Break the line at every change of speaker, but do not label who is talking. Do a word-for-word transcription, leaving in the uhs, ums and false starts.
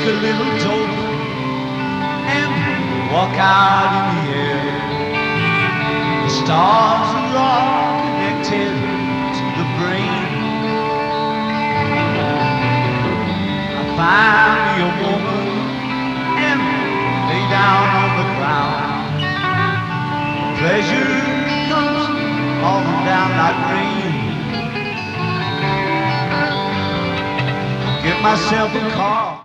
a little dope and walk out in the air. The stars are all connected to the brain. I find me a woman and lay down on the ground. Pleasure comes falling down like rain. Get myself a car.